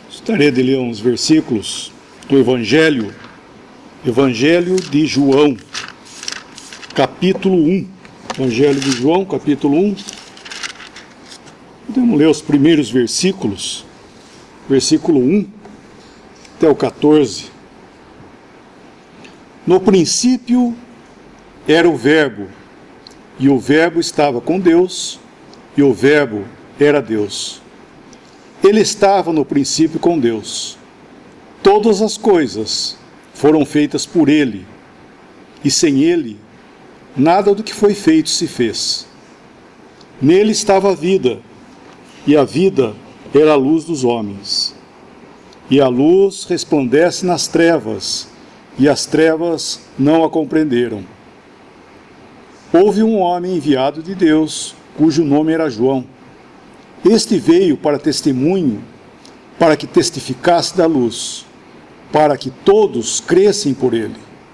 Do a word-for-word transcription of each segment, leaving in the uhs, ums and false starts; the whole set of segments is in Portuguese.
Gostaria de ler uns versículos do Evangelho, Evangelho de João, capítulo um. Evangelho de João, capítulo um. Podemos ler os primeiros versículos, versículo um até o quatorze. No princípio era o Verbo, e o Verbo estava com Deus, e o Verbo era Deus. Ele estava no princípio com Deus. Todas as coisas foram feitas por Ele, e sem Ele, nada do que foi feito se fez. Nele estava a vida, e a vida era a luz dos homens. E a luz resplandece nas trevas, e as trevas não a compreenderam. Houve um homem enviado de Deus, cujo nome era João. Este veio para testemunho, para que testificasse da luz, para que todos crescem por ele.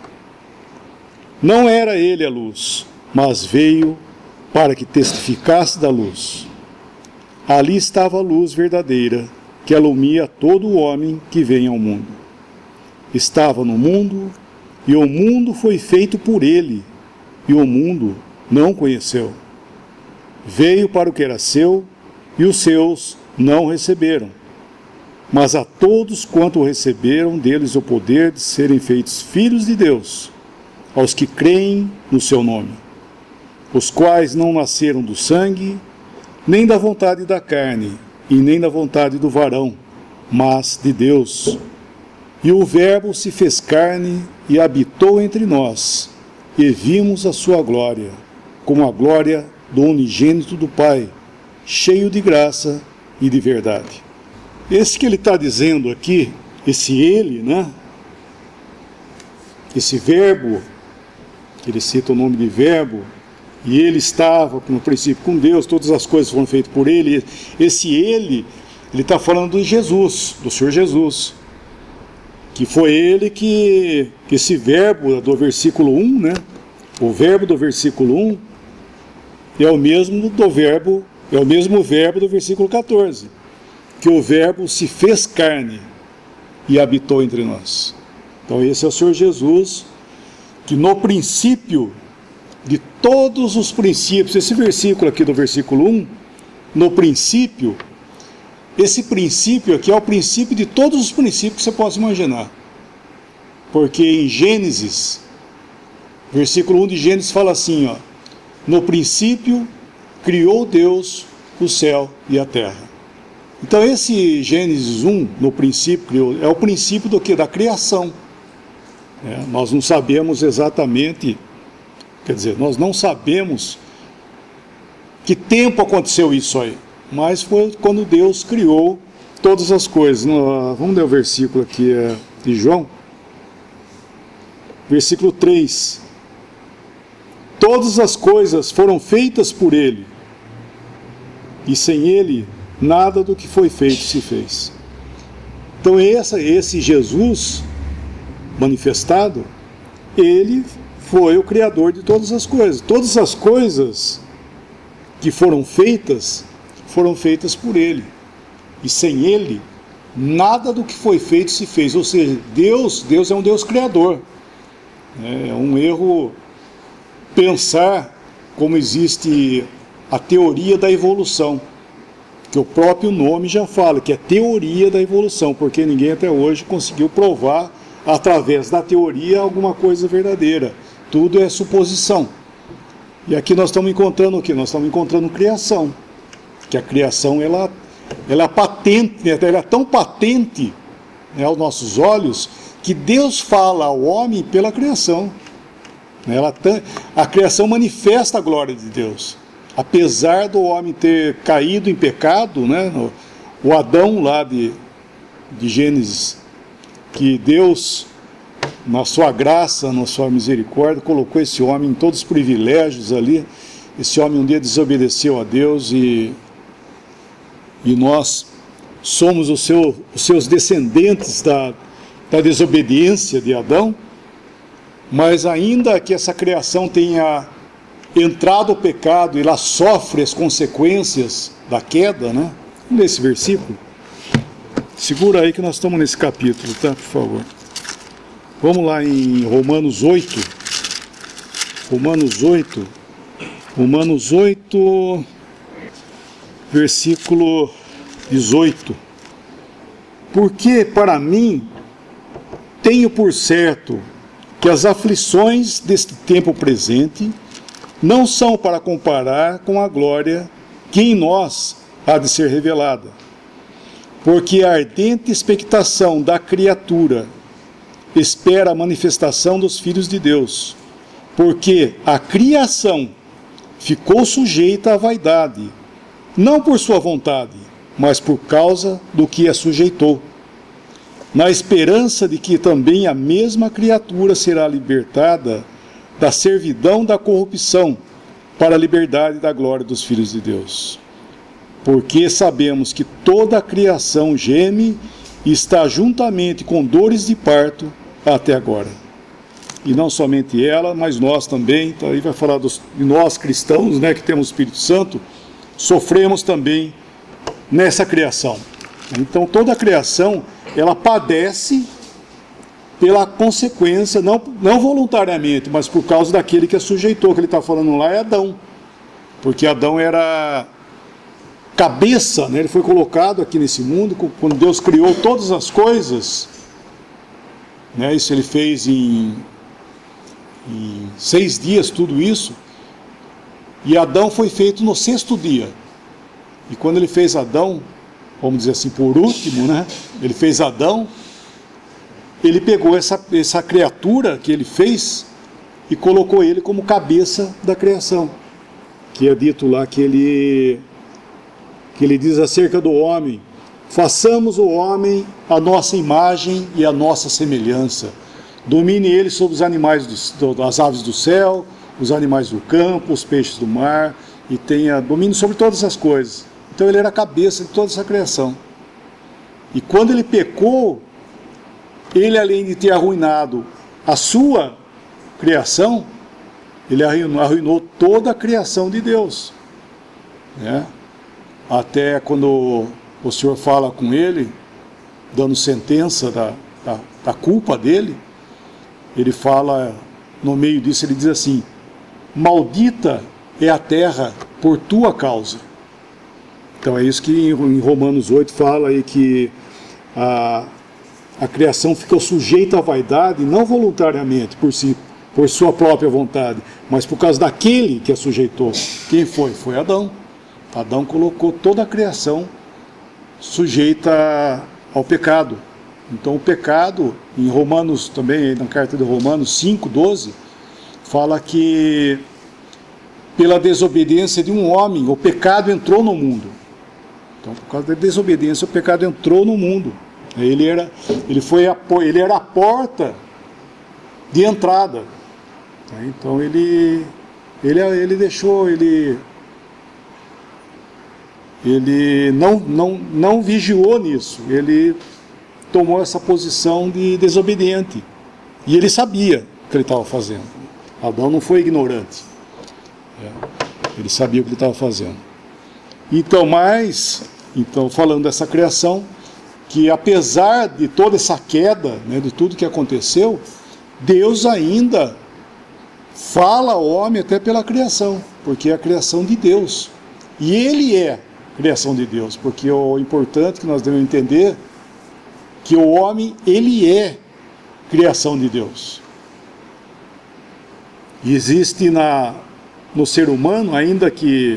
Não era ele a luz, mas veio para que testificasse da luz. Ali estava a luz verdadeira, que alumia todo o homem que vem ao mundo. Estava no mundo, e o mundo foi feito por ele, e o mundo não o conheceu. Veio para o que era seu, e os seus não receberam. Mas a todos quanto receberam deles o poder de serem feitos filhos de Deus, aos que creem no seu nome, os quais não nasceram do sangue, nem da vontade da carne, e nem da vontade do varão, mas de Deus. E o Verbo se fez carne e habitou entre nós, e vimos a sua glória, como a glória do unigênito do Pai, cheio de graça e de verdade. Esse que ele está dizendo aqui, esse ele, né? Esse verbo, ele cita o nome de verbo, e ele estava no princípio com Deus, todas as coisas foram feitas por ele. Esse ele, ele está falando de Jesus, do Senhor Jesus, que foi ele que, que esse verbo do versículo um, né? O verbo do versículo um é o mesmo do verbo, é o mesmo verbo do versículo quatorze, que o verbo se fez carne e habitou entre nós. Então esse é o Senhor Jesus, que no princípio de todos os princípios, esse versículo aqui do versículo um, no princípio, esse princípio aqui é o princípio de todos os princípios que você possa imaginar. Porque em Gênesis, versículo um de Gênesis fala assim, ó, no princípio criou Deus o céu e a terra. Então esse Gênesis um, no princípio criou, é o princípio do que? Da criação. É, nós não sabemos exatamente, quer dizer, nós não sabemos que tempo aconteceu isso aí, mas foi quando Deus criou todas as coisas. Vamos ler o versículo aqui é, de João, versículo três. Todas as coisas foram feitas por ele, e sem ele, nada do que foi feito se fez. Então esse, esse Jesus manifestado, ele foi o Criador de todas as coisas. Todas as coisas que foram feitas, foram feitas por ele. E sem ele, nada do que foi feito se fez. Ou seja, Deus, Deus é um Deus Criador. É um erro pensar como existe a teoria da evolução, que o próprio nome já fala, que é teoria da evolução, porque ninguém até hoje conseguiu provar, através da teoria, alguma coisa verdadeira. Tudo é suposição. E aqui nós estamos encontrando o quê? Nós estamos encontrando criação. Que a criação, ela, ela é patente, ela é tão patente, né, aos nossos olhos, que Deus fala ao homem pela criação. Ela, a criação manifesta a glória de Deus. Apesar do homem ter caído em pecado, né, o Adão lá de, de Gênesis, que Deus, na sua graça, na sua misericórdia, colocou esse homem em todos os privilégios ali. Esse homem um dia desobedeceu a Deus e, e nós somos o seu, os seus descendentes da, da desobediência de Adão. Mas ainda que essa criação tenha entrado o pecado e ela sofre as consequências da queda, né? Vamos ler esse versículo. Segura aí que nós estamos nesse capítulo, tá? Por favor. Vamos lá em Romanos oito. Romanos oito. Romanos oito, versículo dezoito. Porque para mim tenho por certo que as aflições deste tempo presente não são para comparar com a glória que em nós há de ser revelada. Porque a ardente expectação da criatura espera a manifestação dos filhos de Deus. Porque a criação ficou sujeita à vaidade, não por sua vontade, mas por causa do que a sujeitou, na esperança de que também a mesma criatura será libertada da servidão da corrupção para a liberdade da glória dos filhos de Deus. Porque sabemos que toda a criação geme e está juntamente com dores de parto até agora. E não somente ela, mas nós também, então aí vai falar dos, de nós cristãos, né, que temos o Espírito Santo, sofremos também nessa criação. Então toda a criação, ela padece pela consequência, não, não voluntariamente, mas por causa daquele que a sujeitou, que ele está falando lá é Adão. Porque Adão era cabeça, né, ele foi colocado aqui nesse mundo, quando Deus criou todas as coisas, né, isso ele fez em, em seis dias, tudo isso, e Adão foi feito no sexto dia. E quando ele fez Adão, vamos dizer assim, por último, né, ele fez Adão, ele pegou essa, essa criatura que ele fez e colocou ele como cabeça da criação, que é dito lá que ele, que ele diz acerca do homem: façamos o homem a nossa imagem e a nossa semelhança, domine ele sobre os animais, do, das aves do céu, os animais do campo, os peixes do mar, e tenha domínio sobre todas as coisas. Então ele era a cabeça de toda essa criação. E quando ele pecou, ele, além de ter arruinado a sua criação, ele arruinou, arruinou toda a criação de Deus, né? Até quando o Senhor fala com ele, dando sentença da, da, da culpa dele, ele fala, no meio disso, ele diz assim: maldita é a terra por tua causa. Então é isso que em Romanos oito fala aí, que a, a criação ficou sujeita à vaidade, não voluntariamente, por si, por sua própria vontade, mas por causa daquele que a sujeitou. Quem foi? Foi Adão. Adão colocou toda a criação sujeita ao pecado. Então o pecado, em Romanos também, na carta de Romanos cinco, doze, fala que pela desobediência de um homem, o pecado entrou no mundo. Então, por causa da desobediência, o pecado entrou no mundo. Ele era, ele foi a, ele era a porta de entrada. Então ele, ele, ele deixou, ele, ele não, não, não vigiou nisso. Ele tomou essa posição de desobediente. E ele sabia o que ele estava fazendo. Adão não foi ignorante. Ele sabia o que ele estava fazendo. Então, mas, então, falando dessa criação, que apesar de toda essa queda, né, de tudo que aconteceu, Deus ainda fala ao homem até pela criação, porque é a criação de Deus. E ele é a criação de Deus, porque o importante que nós devemos entender que o homem, ele é criação de Deus. E existe na, no ser humano, ainda que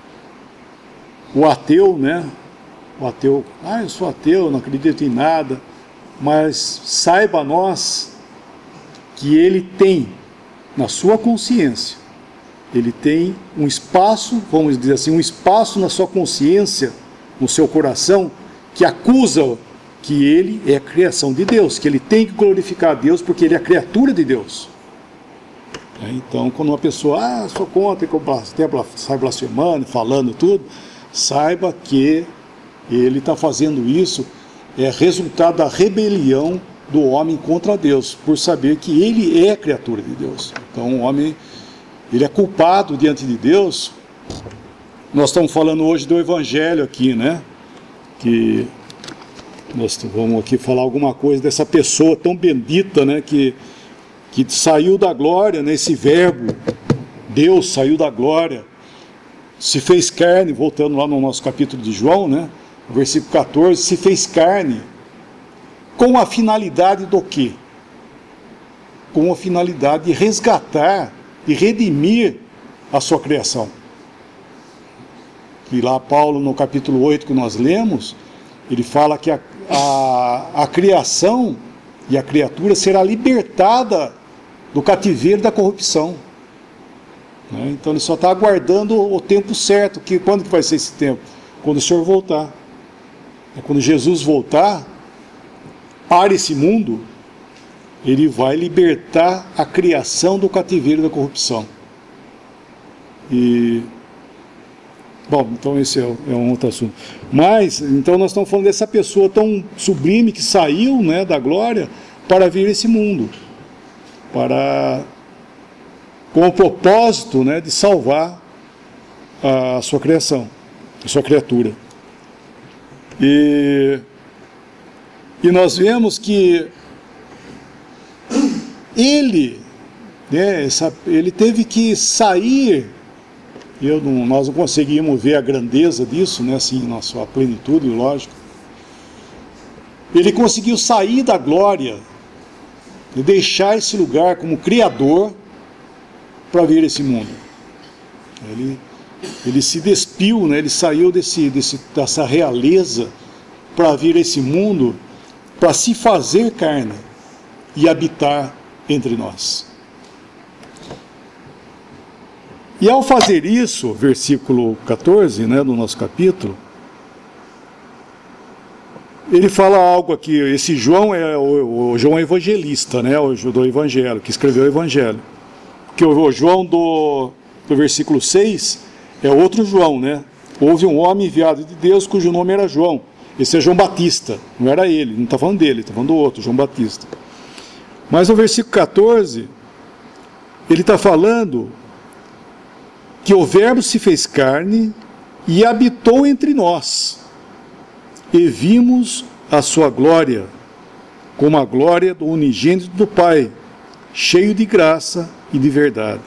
o ateu, né? O ateu, ah, eu sou ateu, não acredito em nada, mas saiba nós que ele tem, na sua consciência, ele tem um espaço, vamos dizer assim, um espaço na sua consciência, no seu coração, que acusa que ele é a criação de Deus, que ele tem que glorificar a Deus porque ele é a criatura de Deus. Então, quando uma pessoa, ah, sou contra, que sai blasfemando, falando tudo, saiba que ele está fazendo isso, é resultado da rebelião do homem contra Deus, por saber que ele é a criatura de Deus. Então, o homem, ele é culpado diante de Deus. Nós estamos falando hoje do Evangelho aqui, né? Que nós vamos aqui falar alguma coisa dessa pessoa tão bendita, né, que, que saiu da glória, né, esse verbo, Deus saiu da glória, se fez carne, voltando lá no nosso capítulo de João, né, versículo catorze, se fez carne, com a finalidade do quê? Com a finalidade de resgatar e redimir a sua criação. E lá Paulo, no capítulo oito que nós lemos, ele fala que a, a, a criação e a criatura será libertada do cativeiro da corrupção. Né? Então ele só está aguardando o tempo certo. Que, quando que vai ser esse tempo? Quando o Senhor voltar. É quando Jesus voltar para esse mundo, ele vai libertar a criação do cativeiro da corrupção. E... Bom, então esse é, é um outro assunto. Mas, então nós estamos falando dessa pessoa tão sublime que saiu, né, da glória para vir a esse mundo. Para... com o propósito, né, de salvar a sua criação, a sua criatura. E, e nós vemos que ele, né, essa, ele teve que sair, eu não, nós não conseguimos ver a grandeza disso, né, assim, na sua plenitude, lógico. Ele conseguiu sair da glória e deixar esse lugar como Criador para vir esse mundo. Ele, ele se despiu, né? Ele saiu desse, desse, dessa realeza para vir esse mundo, para se fazer carne e habitar entre nós. E ao fazer isso, versículo catorze, né, do nosso capítulo, ele fala algo aqui. Esse João é o, o João evangelista, né, o do Evangelho, que escreveu o Evangelho. Porque o João do, do versículo seis é outro João, né? Houve um homem enviado de Deus cujo nome era João. Esse é João Batista, não era ele, não está falando dele, está falando do outro, João Batista. Mas no versículo catorze, ele está falando que o Verbo se fez carne e habitou entre nós, e vimos a sua glória, como a glória do unigênito do Pai, cheio de graça e de verdade.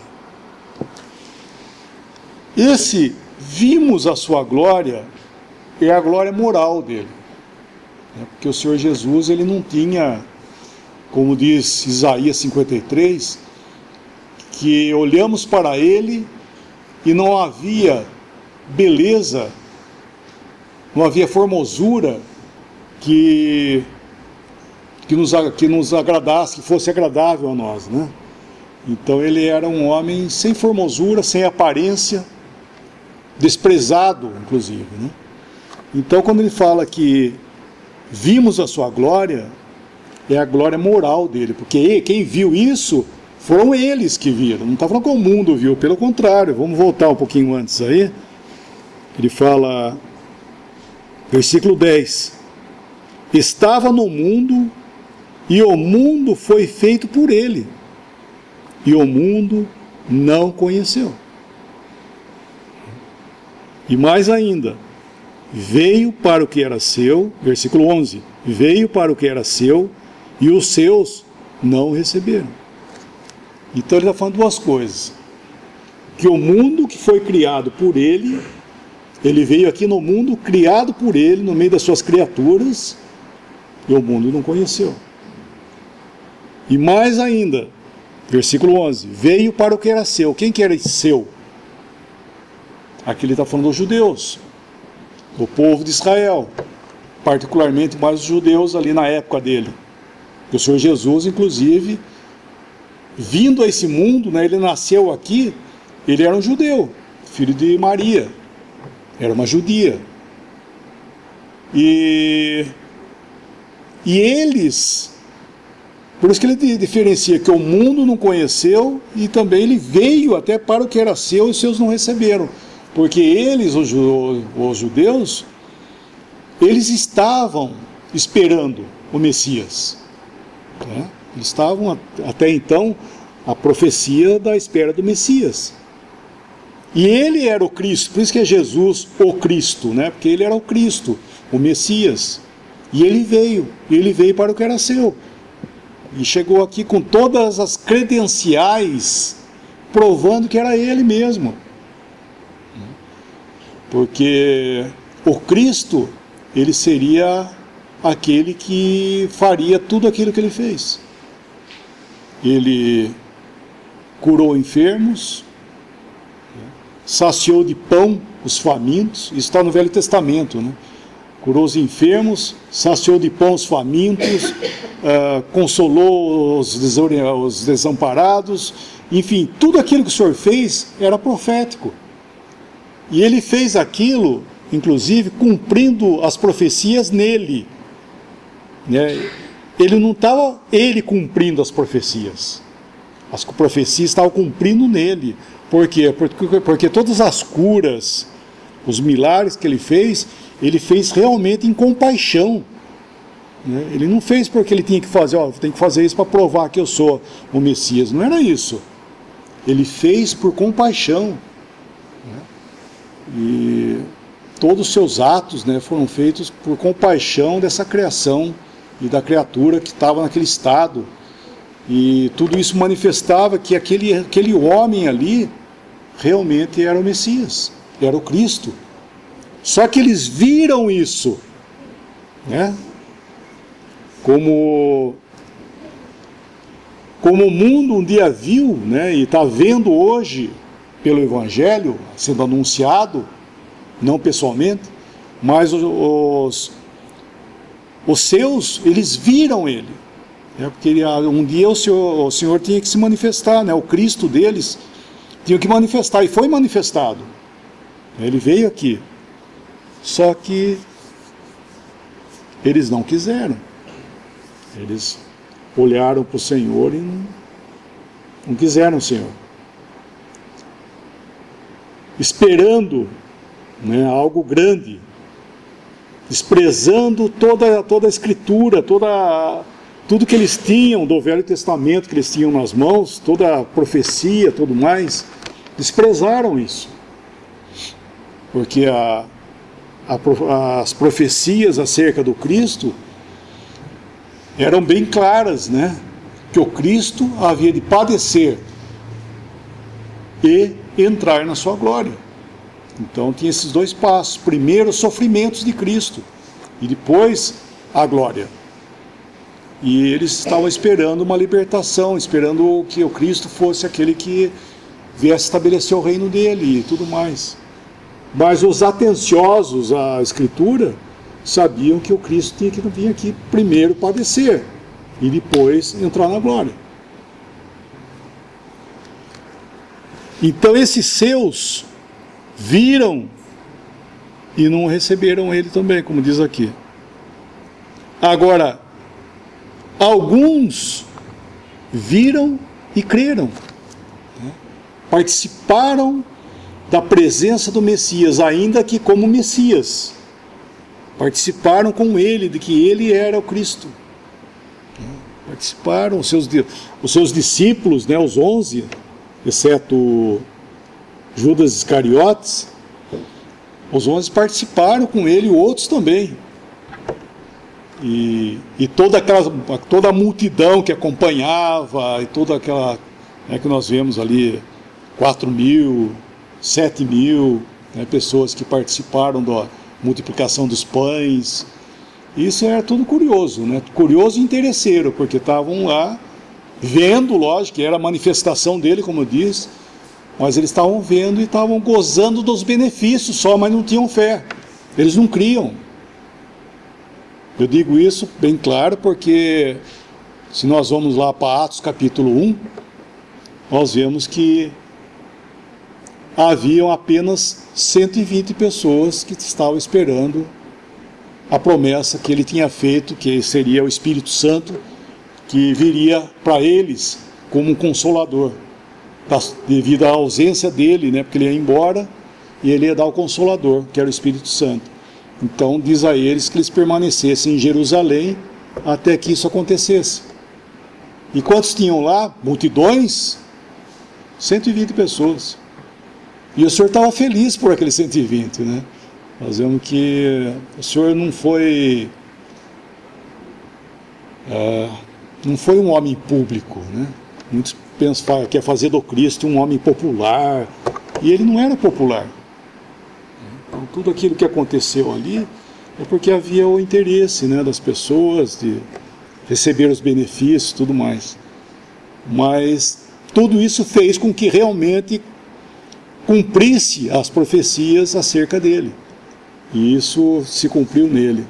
Esse vimos a sua glória é a glória moral dele, porque o Senhor Jesus, ele não tinha, como diz Isaías cinquenta e três, que olhamos para ele e não havia beleza, não havia formosura que, que, nos, que nos agradasse, que fosse agradável a nós, né? Então ele era um homem sem formosura, sem aparência, desprezado, inclusive, né? Então quando ele fala que vimos a sua glória, é a glória moral dele, porque quem viu isso foram eles que viram, não está falando que o mundo viu, pelo contrário. Vamos voltar um pouquinho antes aí. Ele fala, versículo dez, estava no mundo e o mundo foi feito por ele, e o mundo não conheceu. E mais ainda, veio para o que era seu, versículo onze, veio para o que era seu, e os seus não o receberam. Então ele está falando duas coisas, que o mundo que foi criado por ele, ele veio aqui no mundo criado por ele, no meio das suas criaturas, e o mundo não conheceu. E mais ainda, versículo onze, veio para o que era seu. Quem que era seu? Aqui ele está falando dos judeus, do povo de Israel, particularmente mais os judeus ali na época dele. O Senhor Jesus, inclusive, vindo a esse mundo, né, ele nasceu aqui, ele era um judeu, filho de Maria, era uma judia. E, e eles, por isso que ele diferencia que o mundo não conheceu, e também ele veio até para o que era seu e os seus não receberam. Porque eles, os, os judeus, eles estavam esperando o Messias. Né? Eles estavam, até então, a profecia da espera do Messias. E ele era o Cristo, por isso que é Jesus o Cristo, né? Porque ele era o Cristo, o Messias. E ele veio, ele veio para o que era seu. E chegou aqui com todas as credenciais, provando que era ele mesmo. Porque o Cristo, ele seria aquele que faria tudo aquilo que ele fez. Ele curou enfermos, saciou de pão os famintos, isso está no Velho Testamento, né? Curou os enfermos, saciou de pão os famintos, uh, consolou os, os desamparados, enfim, tudo aquilo que o Senhor fez era profético. E ele fez aquilo, inclusive, cumprindo as profecias nele. Né? Ele não estava ele cumprindo as profecias. As profecias estavam cumprindo nele. Por quê? Porque, porque todas as curas, os milagres que ele fez, ele fez realmente em compaixão. Né? Ele não fez porque ele tinha que fazer, ó, tem que fazer isso para provar que eu sou o Messias. Não era isso. Ele fez por compaixão. Né? E todos os seus atos, né, foram feitos por compaixão dessa criação e da criatura que estava naquele estado. E tudo isso manifestava que aquele, aquele homem ali realmente era o Messias, era o Cristo. Só que eles viram isso, né? Como, como o mundo um dia viu, né, e está vendo hoje pelo Evangelho, sendo anunciado, não pessoalmente, mas os, os, os seus, eles viram ele. É, porque ele, um dia o Senhor, o Senhor tinha que se manifestar, né? O Cristo deles tinha que manifestar, e foi manifestado. Ele veio aqui. Só que eles não quiseram. Eles olharam para o Senhor e não, não quiseram o Senhor. Esperando, né, algo grande, desprezando toda, toda a Escritura, toda, tudo que eles tinham do Velho Testamento, que eles tinham nas mãos, toda a profecia, tudo mais, desprezaram isso. Porque a, a, as profecias acerca do Cristo eram bem claras, né? Que o Cristo havia de padecer e entrar na sua glória. Então tinha esses dois passos. Primeiro os sofrimentos de Cristo e depois a glória. E eles estavam esperando uma libertação, esperando que o Cristo fosse aquele que viesse estabelecer o reino dele e tudo mais. Mas os atenciosos à Escritura sabiam que o Cristo tinha que vir aqui primeiro padecer e depois entrar na glória. Então esses seus viram e não receberam ele também, como diz aqui. Agora, alguns viram e creram, né? Participaram da presença do Messias, ainda que como Messias. Participaram com ele, de que ele era o Cristo. Participaram, os seus, os seus discípulos, né, os onze, exceto Judas Iscariotes, os onze participaram com ele, e outros também. E, e toda, aquela, toda a multidão que acompanhava, e toda aquela, né, que nós vemos ali, quatro mil, sete mil, né, pessoas que participaram da multiplicação dos pães. Isso era tudo curioso, né? Curioso e interesseiro, porque estavam lá vendo, lógico, que era a manifestação dele, como eu disse, mas eles estavam vendo e estavam gozando dos benefícios só, mas não tinham fé. Eles não criam. Eu digo isso bem claro porque se nós vamos lá para Atos capítulo um, nós vemos que haviam apenas cento e vinte pessoas que estavam esperando a promessa que ele tinha feito, que seria o Espírito Santo, que viria para eles como um consolador, devido à ausência dele, né, porque ele ia embora e ele ia dar o consolador, que era o Espírito Santo. Então diz a eles que eles permanecessem em Jerusalém até que isso acontecesse. E quantos tinham lá? Multidões? cento e vinte pessoas. E o Senhor estava feliz por aqueles cento e vinte, né? Nós vemos que o Senhor não foi é, não foi um homem público, né? Muitos pensam que é fazer do Cristo um homem popular, e ele não era popular. Então, tudo aquilo que aconteceu ali é porque havia o interesse, né, das pessoas de receber os benefícios e tudo mais. Mas tudo isso fez com que realmente cumprisse as profecias acerca dele. E isso se cumpriu nele.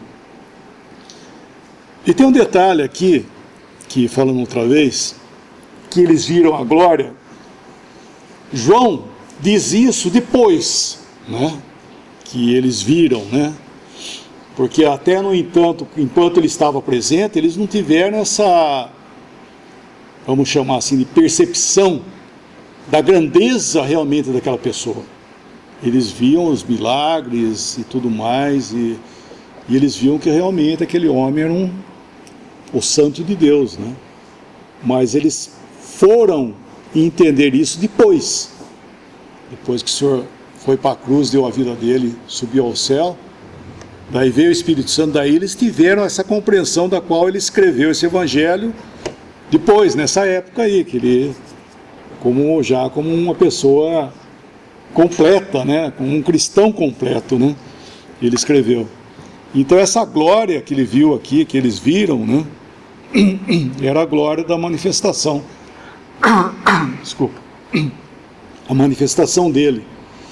E tem um detalhe aqui, que falando outra vez, que eles viram a glória. João diz isso depois, né? Que eles viram, né? Porque até no entanto, enquanto ele estava presente, eles não tiveram essa, vamos chamar assim, de percepção da grandeza realmente daquela pessoa. Eles viam os milagres e tudo mais, e, e eles viam que realmente aquele homem era um, o santo de Deus, né? Mas eles foram entender isso depois. Depois que o Senhor foi para a cruz, deu a vida dele, subiu ao céu, daí veio o Espírito Santo, daí eles tiveram essa compreensão da qual ele escreveu esse evangelho depois, nessa época aí, que ele, como, já como uma pessoa completa, né, como um cristão completo, né, ele escreveu. Então essa glória que ele viu aqui, que eles viram, né, era a glória da manifestação. Desculpa. A manifestação dele.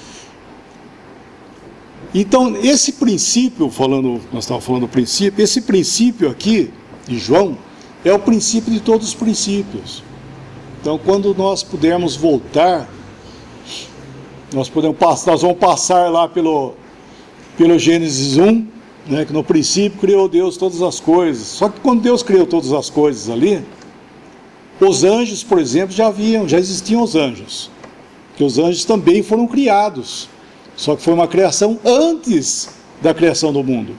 Então, esse princípio, falando, nós estávamos falando do princípio, esse princípio aqui, de João, é o princípio de todos os princípios. Então, quando nós pudermos voltar, nós, podemos, nós vamos passar lá pelo, pelo Gênesis um, né, que no princípio criou Deus todas as coisas. Só que quando Deus criou todas as coisas ali, os anjos, por exemplo, já haviam, já existiam os anjos. Que os anjos também foram criados. Só que foi uma criação antes da criação do mundo.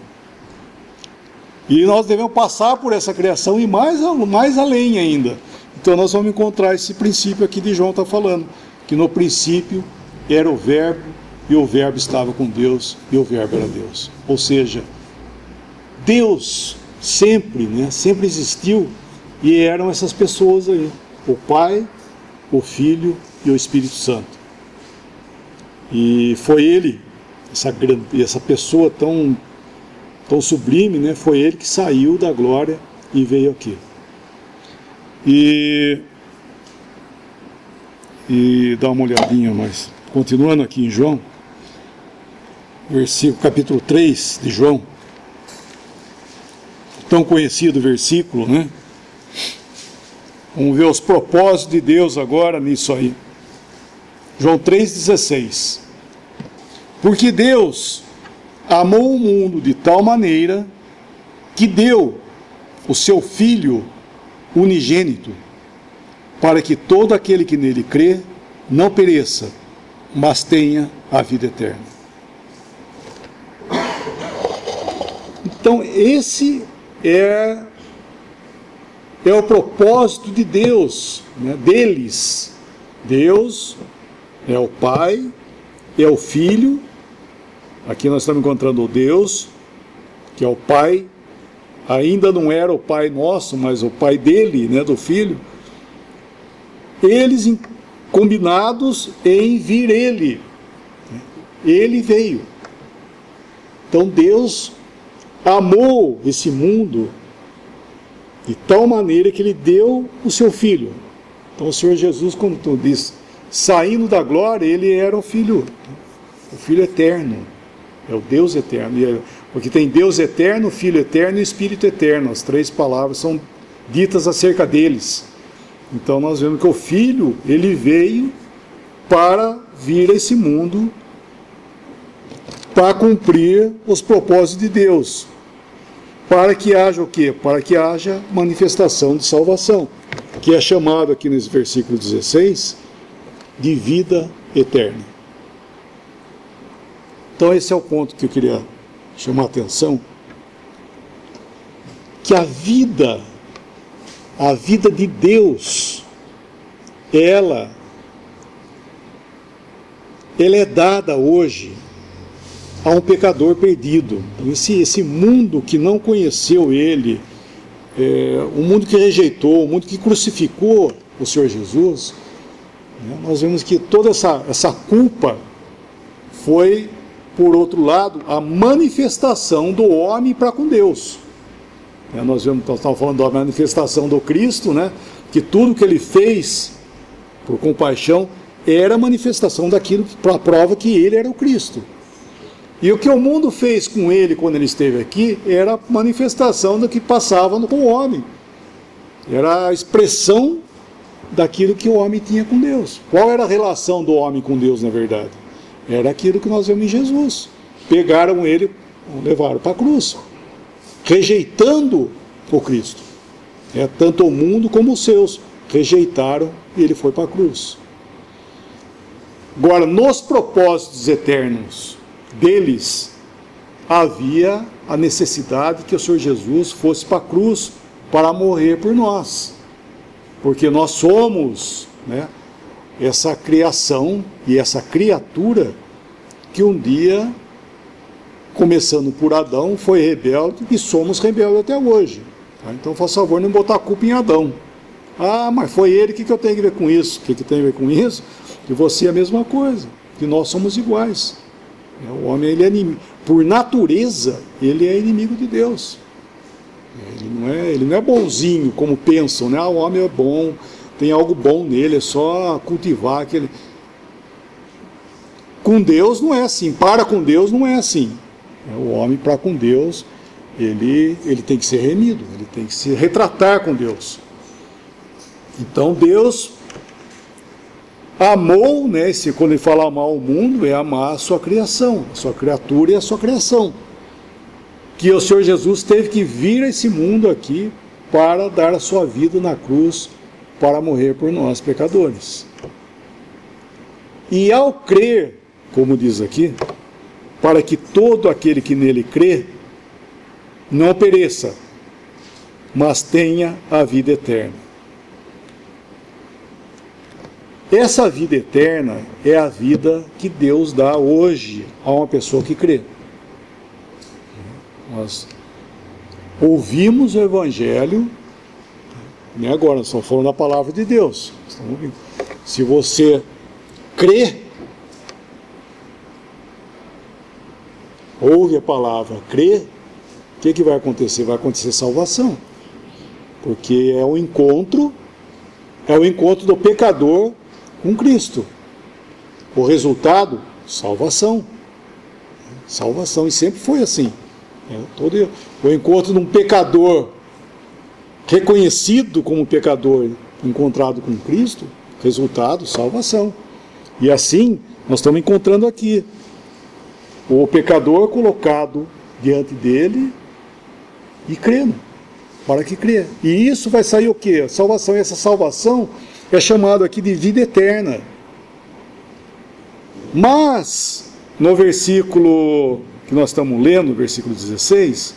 E nós devemos passar por essa criação e mais, mais além ainda. Então nós vamos encontrar esse princípio aqui de João está falando, que no princípio era o verbo, e o verbo estava com Deus, e o verbo era Deus. Ou seja, Deus sempre, né, sempre existiu, e eram essas pessoas aí, o Pai, o Filho e o Espírito Santo. E foi ele, essa, grande, essa pessoa tão, tão sublime, né, foi ele que saiu da glória e veio aqui. E, e dá uma olhadinha mais, continuando aqui em João, versículo, capítulo três de João, tão conhecido versículo, né? Vamos ver os propósitos de Deus agora nisso aí. João três, dezesseis. Porque Deus amou o mundo de tal maneira que deu o seu Filho unigênito, para que todo aquele que nele crê não pereça, mas tenha a vida eterna. Então esse é, é o propósito de Deus, né, deles. Deus é o Pai, é o Filho. Aqui nós estamos encontrando o Deus, que é o Pai. Ainda não era o Pai nosso, mas o Pai dele, né, do Filho. Eles combinados em vir ele. Ele veio. Então Deus amou esse mundo de tal maneira que ele deu o seu Filho. Então o Senhor Jesus, como tu disse, saindo da glória, ele era o Filho, o Filho eterno, é o Deus eterno, porque tem Deus eterno, Filho eterno e Espírito eterno, as três palavras são ditas acerca deles. Então nós vemos que o Filho, ele veio para vir a esse mundo, para cumprir os propósitos de Deus, para que haja o quê? Para que haja manifestação de salvação, que é chamado aqui nesse versículo dezesseis, de vida eterna. Então esse é o ponto que eu queria chamar a atenção, que a vida, a vida de Deus, ela, ela é dada hoje a um pecador perdido. Esse, esse mundo que não conheceu ele, é, o mundo que rejeitou, o mundo que crucificou o Senhor Jesus, né, nós vemos que toda essa, essa culpa foi, por outro lado, a manifestação do homem para com Deus. É, nós vemos, nós estamos falando da manifestação do Cristo, né, que tudo que ele fez por compaixão era a manifestação daquilo para a prova que ele era o Cristo. E o que o mundo fez com ele quando ele esteve aqui era a manifestação do que passava com o homem. Era a expressão daquilo que o homem tinha com Deus. Qual era a relação do homem com Deus, na verdade? Era aquilo que nós vemos em Jesus. Pegaram ele, levaram para a cruz, rejeitando o Cristo. É, tanto o mundo como os seus rejeitaram e ele foi para a cruz. Agora, nos propósitos eternos deles, havia a necessidade que o Senhor Jesus fosse para a cruz para morrer por nós. Porque nós somos, né, essa criação e essa criatura que um dia, começando por Adão, foi rebelde e somos rebeldes até hoje. Tá? Então, por favor, não botar a culpa em Adão. Ah, mas foi ele, o que, que eu tenho a ver com isso? O que, que tem a ver com isso? E você é a mesma coisa, que nós somos iguais. O homem, ele é inimigo, por natureza, ele é inimigo de Deus. Ele não é, ele não é bonzinho, como pensam, né? Ah, o homem é bom, tem algo bom nele, é só cultivar aquele... Com Deus não é assim, para com Deus não é assim. O homem, para com Deus, ele, ele tem que ser remido, ele tem que se retratar com Deus. Então Deus amou, né, se, quando ele fala amar o mundo, é amar a sua criação, a sua criatura e a sua criação. Que o Senhor Jesus teve que vir a esse mundo aqui para dar a sua vida na cruz, para morrer por nós, pecadores. E ao crer, como diz aqui, para que todo aquele que nele crê não pereça, mas tenha a vida eterna. Essa vida eterna é a vida que Deus dá hoje a uma pessoa que crê. Nós ouvimos o Evangelho, nem agora, nós estamos falando da palavra de Deus. Se você crê, ouve a palavra, crê, o que, que vai acontecer? Vai acontecer salvação. Porque é o encontro, é o encontro do pecador com Cristo. O resultado, salvação. Salvação, e sempre foi assim. É, todo, o encontro de um pecador reconhecido como pecador, encontrado com Cristo, resultado, salvação. E assim, nós estamos encontrando aqui o pecador colocado diante dele e crendo, para que crê. E isso vai sair o quê? Salvação. E essa salvação é chamado aqui de vida eterna. Mas, no versículo que nós estamos lendo, versículo dezesseis,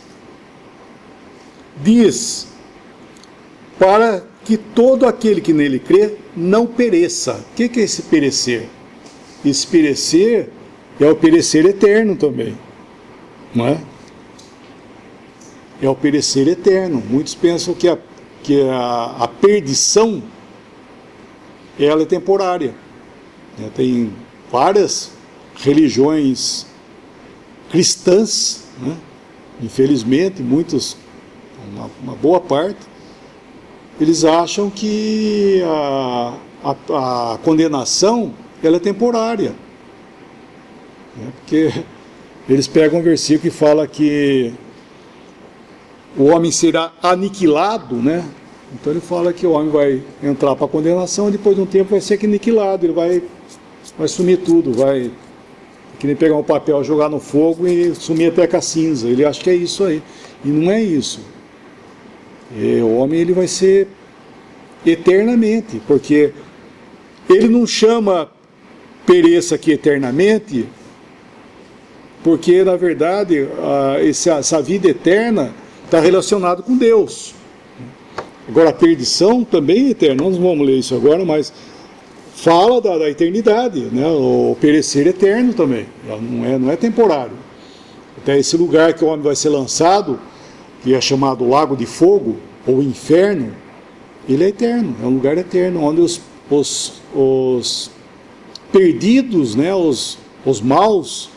diz, para que todo aquele que nele crê não pereça. O que é esse perecer? Esse perecer é o perecer eterno também, não é? É o perecer eterno. Muitos pensam que a, que a, a perdição, ela é temporária. Tem várias religiões cristãs, né? Infelizmente, muitos, uma, uma boa parte, eles acham que a, a, a condenação, ela é temporária. Né? Porque eles pegam um versículo que fala que o homem será aniquilado, né? Então ele fala que o homem vai entrar para a condenação e depois de um tempo vai ser aniquilado, ele vai, vai sumir tudo, vai que nem pegar um papel, jogar no fogo e sumir até com a cinza. Ele acha que é isso aí. E não é isso. E o homem, ele vai ser eternamente, porque ele não chama pereça aqui eternamente, porque na verdade a, essa, essa vida eterna está relacionada com Deus. Agora a perdição também é eterna, nós não vamos ler isso agora, mas fala da, da eternidade, né? O perecer eterno também, não é, não é temporário. Até esse lugar que o homem vai ser lançado, que é chamado Lago de Fogo, ou inferno, ele é eterno, é um lugar eterno, onde os, os, os perdidos, né, os, os maus,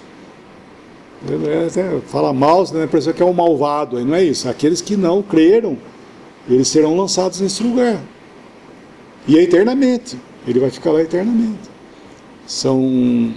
fala maus, né, parece que é um malvado, aí não é isso, aqueles que não creram, eles serão lançados nesse lugar, e é eternamente, ele vai ficar lá eternamente. São...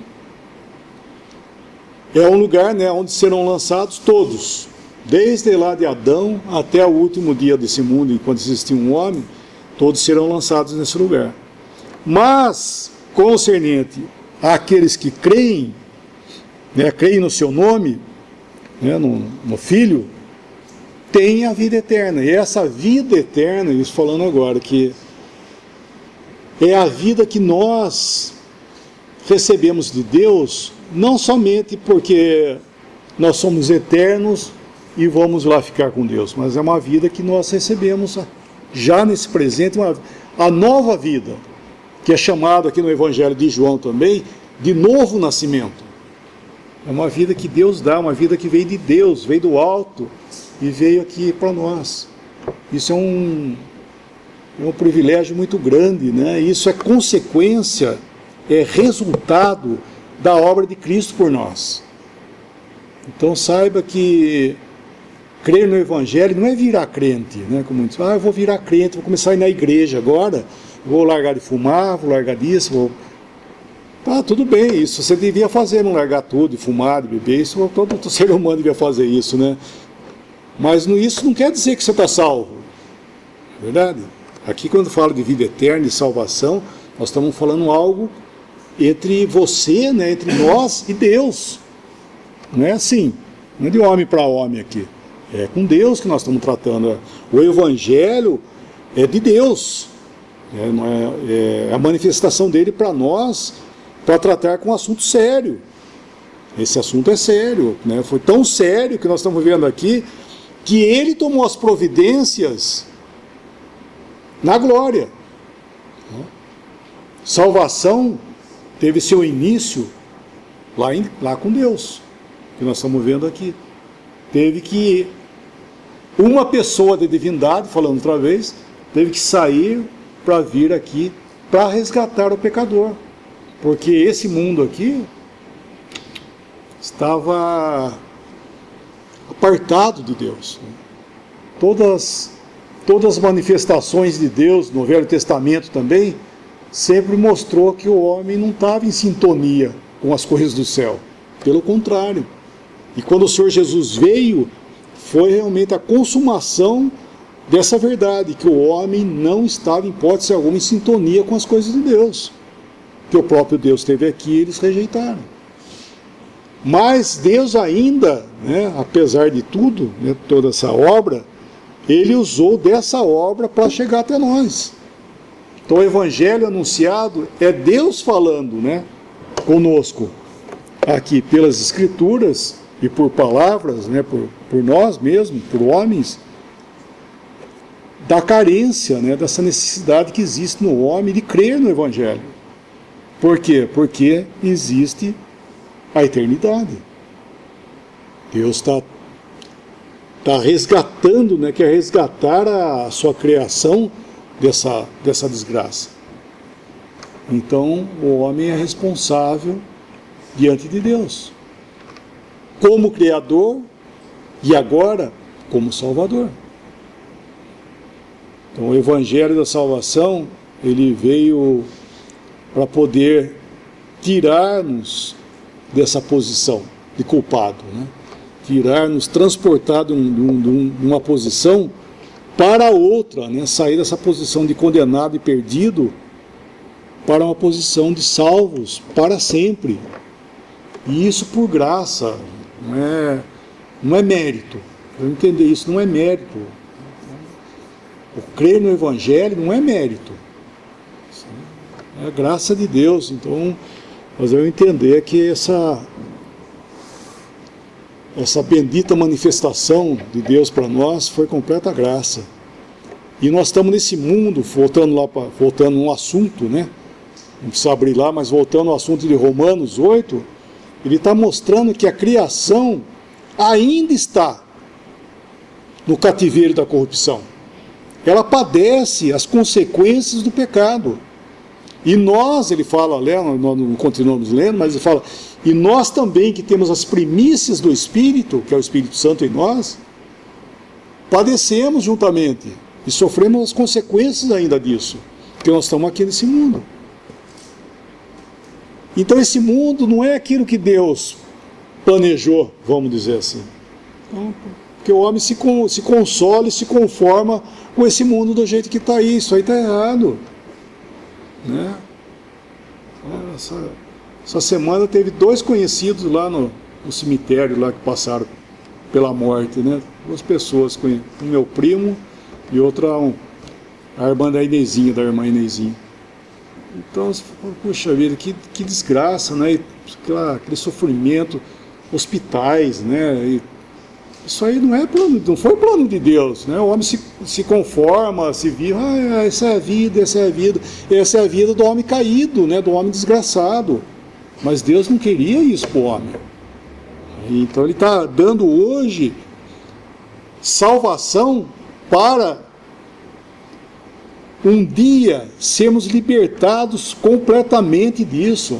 É um lugar, né, onde serão lançados todos, desde lá de Adão até o último dia desse mundo, enquanto existir um homem, todos serão lançados nesse lugar. Mas, concernente àqueles que creem, né, creem no seu nome, né, no, no Filho, tem a vida eterna. E essa vida eterna, isso falando agora, que é a vida que nós recebemos de Deus, não somente porque nós somos eternos e vamos lá ficar com Deus, mas é uma vida que nós recebemos já nesse presente, uma, a nova vida, que é chamada aqui no Evangelho de João também, de novo nascimento. É uma vida que Deus dá, uma vida que veio de Deus, veio do alto e veio aqui para nós. Isso é um, é um privilégio muito grande, né? Isso é consequência, é resultado da obra de Cristo por nós. Então saiba que crer no Evangelho não é virar crente, né? Como muitos, ah, eu vou virar crente, vou começar a ir na igreja agora, vou largar de fumar, vou largar disso, vou... Tá, tudo bem, isso você devia fazer, não largar tudo, de fumar, de beber, isso todo, todo ser humano devia fazer isso, né? Mas no, isso não quer dizer que você está salvo, é verdade? Aqui quando falo de vida eterna e salvação, nós estamos falando algo entre você, né, entre nós e Deus. Não é assim, não é de homem para homem aqui. É com Deus que nós estamos tratando. O Evangelho é de Deus. É, não é, é a manifestação dele para nós, para tratar com um assunto sério. Esse assunto é sério, né? Foi tão sério que nós estamos vendo aqui, que ele tomou as providências na glória. Salvação teve seu início lá, em, lá com Deus, que nós estamos vendo aqui. Teve que uma pessoa de divindade, falando outra vez, teve que sair para vir aqui para resgatar o pecador, porque esse mundo aqui estava apartado de Deus. Todas, todas as manifestações de Deus no Velho Testamento também sempre mostrou que o homem não estava em sintonia com as coisas do céu. Pelo contrário. E quando o Senhor Jesus veio, foi realmente a consumação dessa verdade, que o homem não estava, em hipótese alguma, em sintonia com as coisas de Deus. Que o próprio Deus esteve aqui e eles rejeitaram. Mas Deus ainda, né, apesar de tudo, né, toda essa obra, ele usou dessa obra para chegar até nós. Então o Evangelho anunciado é Deus falando, né, conosco, aqui pelas Escrituras e por palavras, né, por, por nós mesmos, por homens, da carência, né, dessa necessidade que existe no homem de crer no Evangelho. Por quê? Porque existe a eternidade. Deus está tá resgatando, né, quer resgatar a sua criação dessa, dessa desgraça. Então, o homem é responsável diante de Deus, como Criador e agora como Salvador. Então, o Evangelho da Salvação, ele veio para poder tirar-nos dessa posição de culpado, né? Tirar-nos, transportar de, um, de, um, de uma posição para outra, né? Sair dessa posição de condenado e perdido para uma posição de salvos para sempre. E isso por graça, não é, não é mérito. Eu entender isso, não é mérito. O crer no Evangelho não é mérito. É a graça de Deus. Então, nós vamos entender que essa, essa bendita manifestação de Deus para nós foi completa graça. E nós estamos nesse mundo, voltando lá pra, voltando no assunto, né? Não precisa abrir lá, mas voltando ao assunto de Romanos oito, ele está mostrando que a criação ainda está no cativeiro da corrupção. ela padece as consequências do pecado. E nós, ele fala, nós não continuamos lendo, mas ele fala, e nós também que temos as primícias do Espírito, que é o Espírito Santo em nós, padecemos juntamente e sofremos as consequências ainda disso, porque nós estamos aqui nesse mundo. Então esse mundo não é aquilo que Deus planejou, vamos dizer assim. Então, porque o homem se, se consola e se conforma com esse mundo do jeito que está aí. Isso aí está errado. Né? Essa, essa semana teve dois conhecidos lá no, no cemitério lá que passaram pela morte, né? Duas pessoas, um meu primo e outra um, a irmã da Inezinha, da irmã Inezinha. Então, você fala, puxa vida, que, que desgraça, né? E, aquela, aquele sofrimento, hospitais, né? E isso aí não é plano, não foi plano de Deus, né? O homem se, se conforma, se vive, ah, essa é a vida, essa é a vida, essa é a vida do homem caído, né? Do homem desgraçado. Mas Deus não queria isso para o homem. Então ele está dando hoje salvação para um dia sermos libertados completamente disso.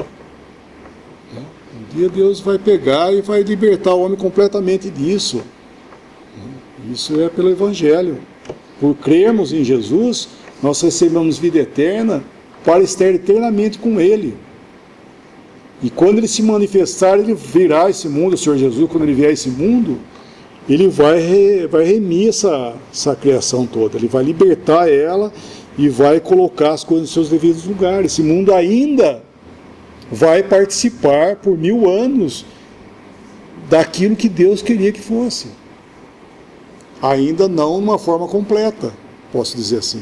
Um dia Deus vai pegar e vai libertar o homem completamente disso. Isso é pelo Evangelho. Por crermos em Jesus, nós recebemos vida eterna para estar eternamente com Ele. E quando Ele se manifestar, Ele virá a esse mundo, o Senhor Jesus, quando Ele vier a esse mundo, Ele vai, re, vai remir essa, essa criação toda, Ele vai libertar ela e vai colocar as coisas nos seus devidos lugares. Esse mundo ainda vai participar por mil anos daquilo que Deus queria que fosse. Ainda não de uma forma completa, posso dizer assim.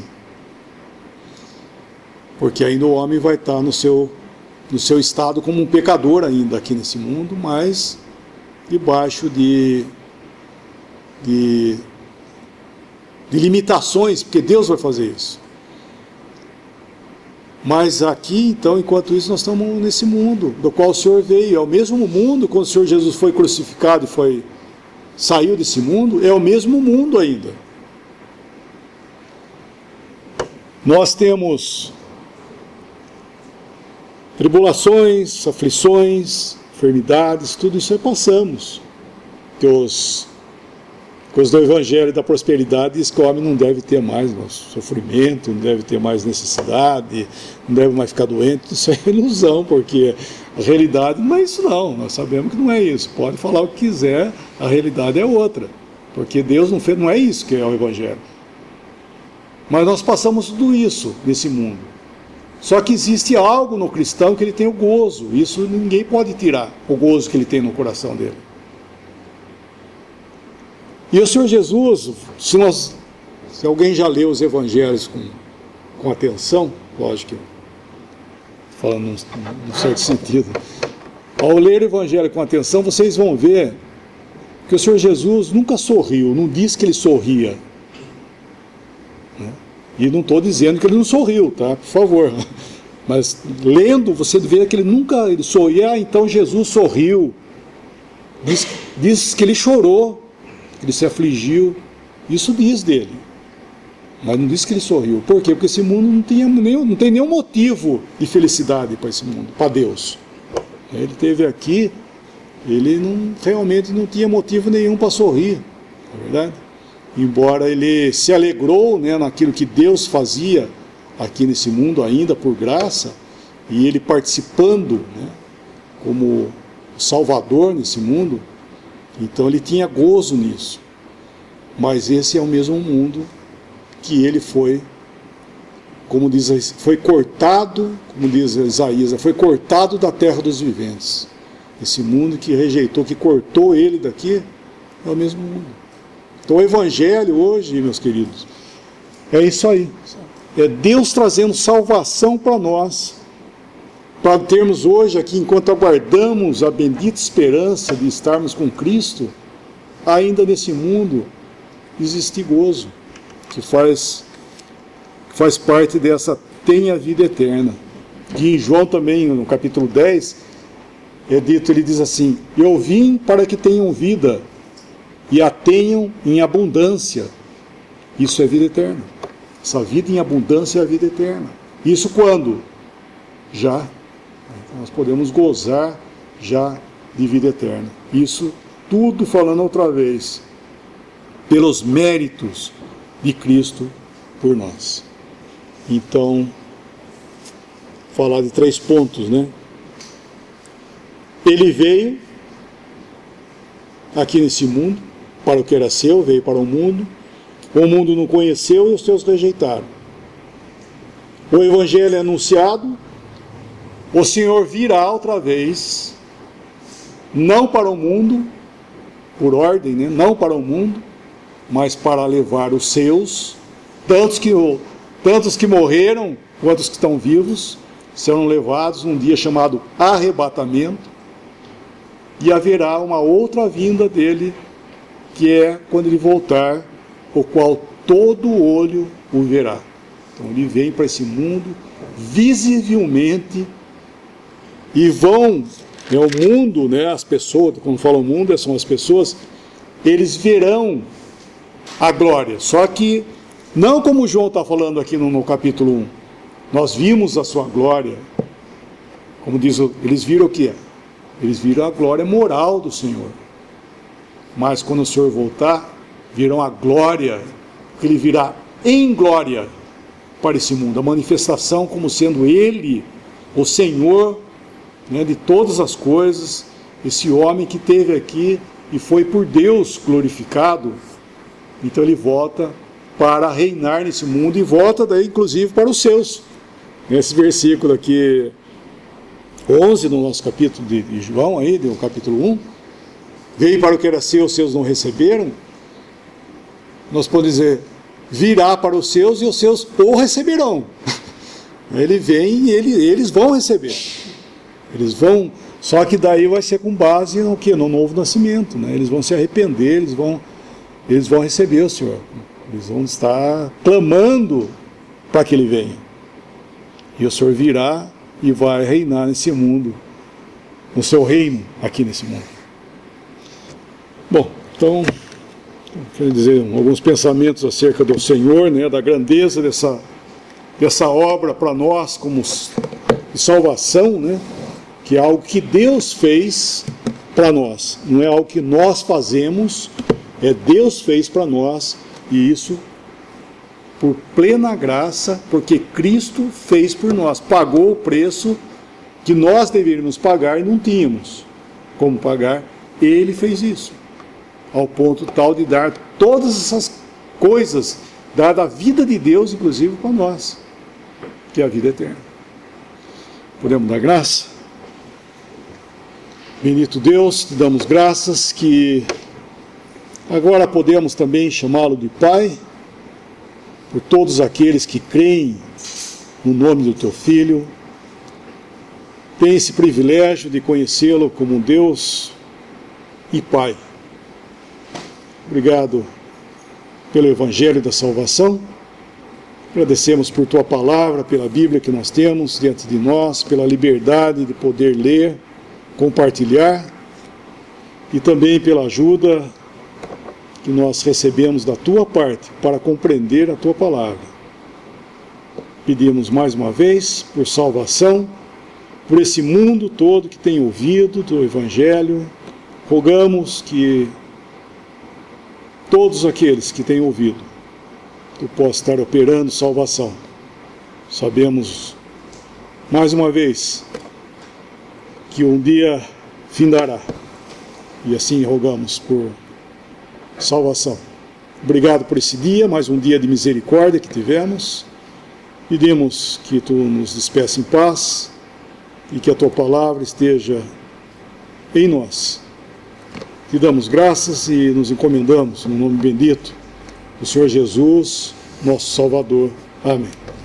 Porque ainda o homem vai estar no seu, no seu estado como um pecador ainda aqui nesse mundo, mas debaixo de, de, de limitações, porque Deus vai fazer isso. Mas aqui, então, enquanto isso, nós estamos nesse mundo, do qual o Senhor veio. É o mesmo mundo, quando o Senhor Jesus foi crucificado e foi, saiu desse mundo, é o mesmo mundo ainda. Nós temos tribulações, aflições, enfermidades, tudo isso aí passamos. Que os coisas do Evangelho da prosperidade diz que o homem não deve ter mais sofrimento, não deve ter mais necessidade, não deve mais ficar doente. Isso é ilusão, porque a realidade não é isso não, nós sabemos que não é isso. Pode falar o que quiser, a realidade é outra, porque Deus não fez, não é isso que é o Evangelho. Mas nós passamos tudo isso nesse mundo. Só que existe algo no cristão que ele tem o gozo, isso ninguém pode tirar, o gozo que ele tem no coração dele. E o Senhor Jesus, se, nós, se alguém já leu os evangelhos com, com atenção, lógico, falando num, num certo sentido, ao ler o evangelho com atenção, vocês vão ver que o Senhor Jesus nunca sorriu, não diz que ele sorria. Né? E não estou dizendo que ele não sorriu, tá? Por favor. Mas lendo, você vê que ele nunca ele sorria, ah, então Jesus sorriu. Diz, diz que ele chorou. Ele se afligiu, isso diz dele, mas não diz que ele sorriu. Por quê? Porque esse mundo não, tinha nenhum, não tem nenhum motivo de felicidade para esse mundo, para Deus. Ele esteve aqui, ele não, realmente não tinha motivo nenhum para sorrir, não é verdade? Embora ele se alegrou, né, naquilo que Deus fazia aqui nesse mundo ainda por graça, e ele participando, né, como Salvador nesse mundo, então ele tinha gozo nisso. Mas esse é o mesmo mundo que ele foi, como diz, foi cortado, como diz Isaías, foi cortado da terra dos viventes. Esse mundo que rejeitou, que cortou ele daqui, é o mesmo mundo. Então o Evangelho hoje, meus queridos, é isso aí. É Deus trazendo salvação para nós, para termos hoje aqui, enquanto aguardamos a bendita esperança de estarmos com Cristo, ainda nesse mundo, existe gozo, que faz, que faz parte dessa tenha vida eterna. E em João também, no capítulo dez, é dito, ele diz assim, eu vim para que tenham vida, e a tenham em abundância. Isso é vida eterna. Essa vida em abundância é a vida eterna. Isso quando? Já. Então nós podemos gozar já de vida eterna. Isso tudo falando outra vez, pelos méritos de Cristo por nós. Então, falar de três pontos, né? Ele veio aqui nesse mundo, para o que era seu, veio para o mundo. O mundo não conheceu e os seus rejeitaram. O Evangelho é anunciado, o Senhor virá outra vez, não para o mundo, por ordem, né? Não para o mundo, mas para levar os seus, tantos que, tantos que morreram, quanto os que estão vivos, serão levados num dia chamado arrebatamento, e haverá uma outra vinda dele, que é quando ele voltar, o qual todo olho o verá. Então ele vem para esse mundo visivelmente, e vão, é o mundo, né, as pessoas, quando falam mundo, são as pessoas, eles verão a glória. Só que, não como João está falando aqui no, no capítulo um, nós vimos a sua glória, como diz, eles viram o que é? Eles viram a glória moral do Senhor. Mas quando o Senhor voltar, virão a glória, que ele virá em glória para esse mundo, a manifestação como sendo ele, o Senhor, né, de todas as coisas, esse homem que esteve aqui e foi por Deus glorificado. Então ele volta para reinar nesse mundo, e volta daí inclusive para os seus. Nesse versículo aqui onze, no nosso capítulo de, de João, aí, do capítulo um, veio para o que era seu, os seus não receberam. Nós podemos dizer, virá para os seus e os seus o receberão. Ele vem e ele, eles vão receber. Eles vão, só que daí vai ser com base no que? No novo nascimento, né? Eles vão se arrepender, eles vão, eles vão receber o Senhor. Eles vão estar clamando para que ele venha. E o Senhor virá e vai reinar nesse mundo, no seu reino aqui nesse mundo. Bom, então, quero dizer alguns pensamentos acerca do Senhor, né, da grandeza dessa, dessa obra para nós como de salvação, né, que é algo que Deus fez para nós, não é algo que nós fazemos, é Deus fez para nós, e isso por plena graça, porque Cristo fez por nós, pagou o preço que nós deveríamos pagar e não tínhamos como pagar. Ele fez isso, ao ponto tal de dar todas essas coisas, dar a vida de Deus, inclusive, para nós, que é a vida eterna. Podemos dar graça? Bendito Deus, te damos graças que agora podemos também chamá-lo de Pai, por todos aqueles que creem no nome do teu Filho, tem esse privilégio de conhecê-lo como Deus e Pai. Obrigado pelo Evangelho da salvação, agradecemos por tua palavra, pela Bíblia que nós temos diante de nós, pela liberdade de poder ler, compartilhar, e também pela ajuda que nós recebemos da tua parte para compreender a tua palavra. Pedimos mais uma vez por salvação, por esse mundo todo que tem ouvido do Evangelho. Rogamos que todos aqueles que têm ouvido, tu possa estar operando salvação. Sabemos, mais uma vez, que um dia findará, e assim rogamos por salvação. Obrigado por esse dia, mais um dia de misericórdia que tivemos. Pedimos que tu nos despeça em paz e que a tua palavra esteja em nós. Te damos graças e nos encomendamos no nome bendito do Senhor Jesus, nosso Salvador. Amém.